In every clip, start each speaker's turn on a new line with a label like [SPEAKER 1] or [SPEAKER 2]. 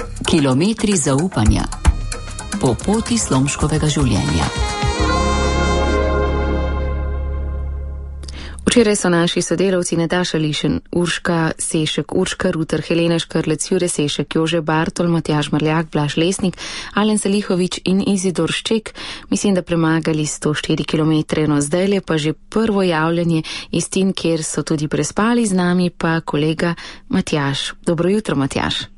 [SPEAKER 1] Kilometri zaupanja po poti slomškovega življenja. Včeraj so naši sodelavci Nataša Lišen, Urška Sešek, Urška Ruter, Helena Škrlec, Jure Sešek, Jože Bartol, Matjaž Marljak, Blaž Lesnik, Alen Salihovič in Izidor Šček, mislim, da premagali 104 km. No, zdaj je pa že prvo javljanje iz Tin, kjer so tudi prespali, z nami pa kolega Matjaž. Dobro jutro, Matjaž.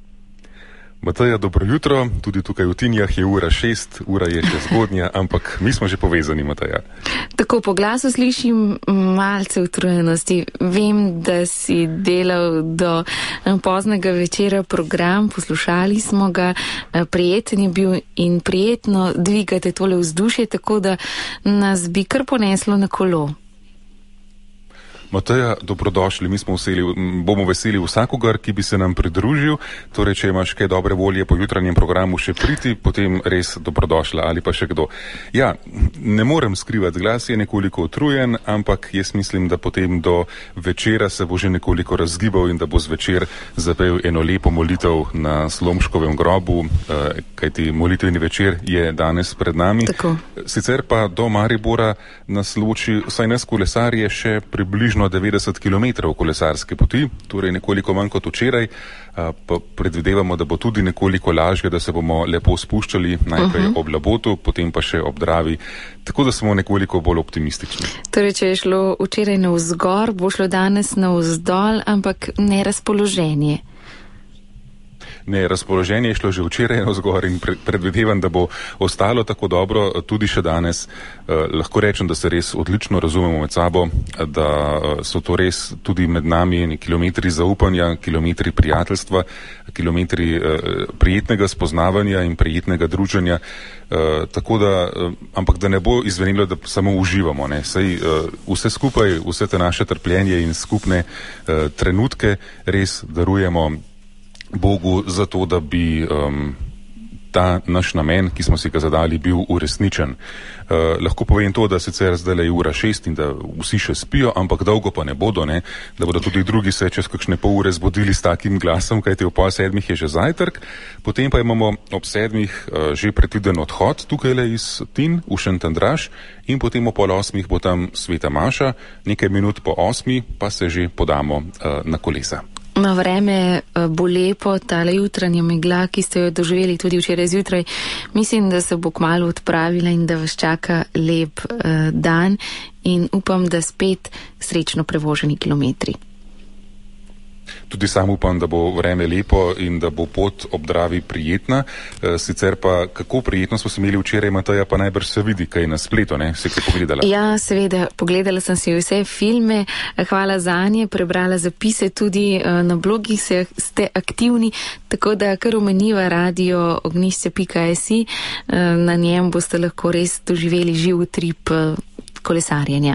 [SPEAKER 2] Mateja, dobro jutro. Tudi tukaj v Tinjah je ura 6, ura je še zgodnja, ampak mi smo že povezani, Mateja.
[SPEAKER 1] Tako po glasu slišim malce utrujenosti. Vem, da si delal do poznega večera program, poslušali smo ga, prijeten je bil in prijetno dvigate tole vzdušje, tako da nas bi kar poneslo na kolo.
[SPEAKER 2] Mateja, dobrodošli, mi bomo veseli vsakogar, ki bi se nam pridružil, torej če imaš kaj dobre volje po jutranjem programu še priti, potem res dobrodošla ali pa še kdo. Ja, ne morem skrivati, glas je nekoliko utrujen, ampak jaz mislim, da potem do večera se bo že nekoliko razgibal in da bo zvečer zapel eno lepo molitev na Slomškovem grobu, kajti molitveni večer je danes pred nami.
[SPEAKER 1] Tako.
[SPEAKER 2] Sicer pa do Maribora nas loči, vsaj nas kolesarje, še približno 90 km kolesarske poti, torej nekoliko manj kot včeraj, pa predvidevamo, da bo tudi nekoliko lažje, da se bomo lepo spuščali, najprej ob Labotu, potem pa še ob Dravi, tako da smo nekoliko bolj optimistični.
[SPEAKER 1] Torej, če je šlo včeraj navzgor, bo šlo danes navzdol, ampak ne razpoloženje.
[SPEAKER 2] Ne, razpoloženje je šlo že včeraj navzgor in predvidevam, da bo ostalo tako dobro tudi še danes. Lahko rečem, da se res odlično razumemo med sabo, da so to res tudi med nami kilometri zaupanja, kilometri prijateljstva, kilometri prijetnega spoznavanja in prijetnega druženja. Tako da, ampak da ne bo izvenilo, da samo uživamo, ne. Saj vse skupaj, vse te naše trpljenje in skupne trenutke res darujemo Bogu za to, da bi ta naš namen, ki smo si ga zadali, bil uresničen. Lahko povem to, da sicer zdaj je ura 6 in da vsi še spijo, ampak dolgo pa ne bodo, ne, da bodo tudi drugi se čez kakšne pol ure zbudili s takim glasom, kajti ob 6:30 je že zajtrk, potem pa imamo ob 7 že predviden odhod tukajle iz Tin v Šentjandraž in potem ob 8 bo tam sveta maša, nekaj minut po 8 pa se že podamo na kolesa.
[SPEAKER 1] No, vreme bo lepo, tale jutranja megla, ki ste jo doživeli tudi včeraj zjutraj, mislim, da se bo kmalu odpravila in da vas čaka lep dan in upam, da spet srečno prevoženi kilometri.
[SPEAKER 2] Tudi sam upam, da bo vreme lepo in da bo pot ob Dravi prijetna. Sicer pa, kako prijetno smo se imeli včeraj, Mateja, pa najbrž se vidi kaj na spletu, ne? Si kaj pogledala?
[SPEAKER 1] Ja, seveda, pogledala sem si vse filme, hvala zanje, prebrala zapise tudi na blogih, ste aktivni, tako da kar omeniva radio ognjišče.si, na njem boste lahko res doživeli živ utrip kolesarjenja.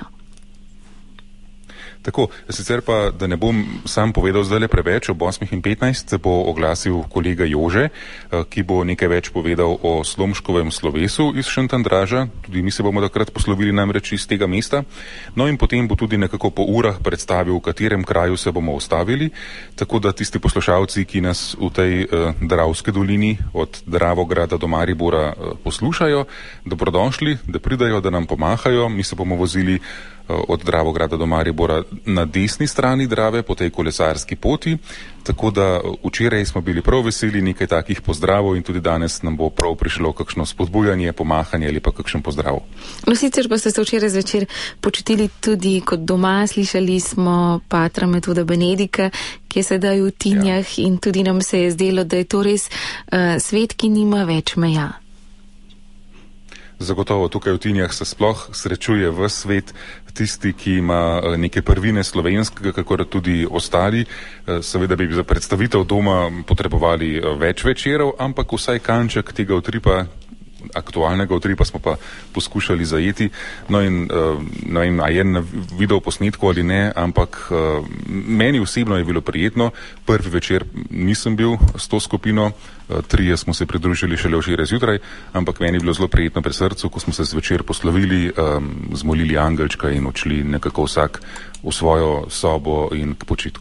[SPEAKER 2] Tako, sicer pa, da ne bom sam povedal zdaj le preveč, ob 8:15 se bo oglasil kolega Jože, ki bo nekaj več povedal o Slomškovem slovesu iz Šentjandraža, tudi mi se bomo takrat poslovili namreč iz tega mesta, no in potem bo tudi nekako po urah predstavil, v katerem kraju se bomo ustavili, tako da tisti poslušalci, ki nas v tej Dravske dolini od Dravograda do Maribora poslušajo, dobrodošli, da pridajo, da nam pomahajo, mi se bomo vozili od Dravograda do Maribora na desni strani Drave po tej kolesarski poti, tako da včeraj smo bili prav veseli, nekaj takih pozdravov in tudi danes nam bo prav prišlo kakšno spodbujanje, pomahanje ali pa kakšen pozdrav.
[SPEAKER 1] No, sicer pa ste se včeraj zvečer počutili tudi kot doma, slišali smo patra Metoda Benedika, ki je sedaj v Tinjah in tudi nam se je zdelo, da je to res svet, ki nima več meja.
[SPEAKER 2] Zagotovo tukaj v Tinjah se sploh srečuje v svet, tisti, ki ima neke prvine slovenskega, kakor tudi ostali. Seveda bi za predstavitev doma potrebovali več večerov, ampak vsaj kanček tega utripa, aktualnega utripa smo pa poskušali zajeti. No in ne vem, a je na video posnetku ali ne, ampak meni osebno je bilo prijetno. Prvi večer nisem bil s to skupino, 3 smo se pridružili šele včeraj zjutraj, ampak meni je bilo zelo prijetno pri srcu, ko smo se zvečer poslovili, zmolili angelčka in odšli nekako vsak v svojo sobo in k počitku.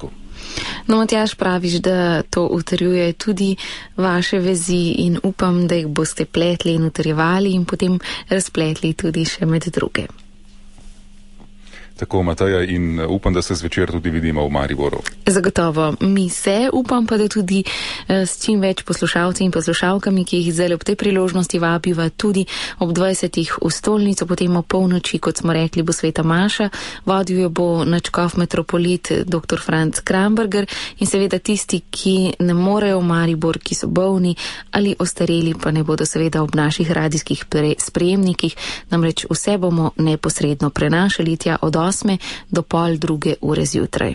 [SPEAKER 1] No, Matjaž, praviš, da to utrjuje tudi vaše vezi in upam, da jih boste pletli in utrjevali in potem razpletli tudi še med druge.
[SPEAKER 2] Tako, Mateja, in upam, da se zvečer tudi vidimo v Mariboru.
[SPEAKER 1] Zagotovo. Mi se, upam pa, da tudi s čim več poslušalci in poslušalkami, ki jih zdaj ob tej priložnosti vabiva tudi ob 20. v stolnico, potem o polnoči, kot smo rekli, bo sveta maša, vodil jo bo nadškof metropolit dr. Franc Kramberger in seveda tisti, ki ne morejo v Maribor, ki so bolni ali ostareli, pa ne bodo seveda ob naših radijskih sprejemnikih, namreč vse bomo neposredno prenašali tja od 8. do 1:30 zjutraj.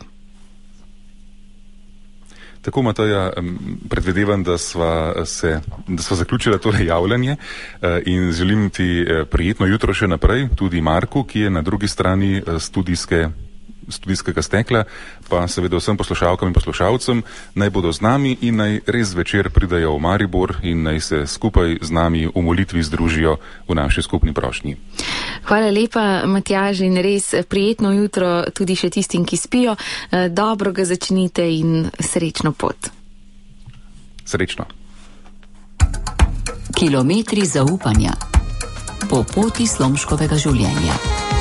[SPEAKER 2] Tako, Mateja, predvidevam, da sva zaključila tole javljanje in želim ti prijetno jutro še naprej, tudi Marku, ki je na drugi strani studijskega stekla, pa seveda vsem poslušalkam in poslušalcem, naj bodo z nami in naj res zvečer pridajo v Maribor in naj se skupaj z nami v molitvi združijo v naši skupni prošnji.
[SPEAKER 1] Hvala lepa, Matjaž, in res prijetno jutro tudi še tistim, ki spijo. Dobro ga začnite in srečno pot.
[SPEAKER 2] Srečno.
[SPEAKER 3] Kilometri zaupanja po poti slomškovega življenja.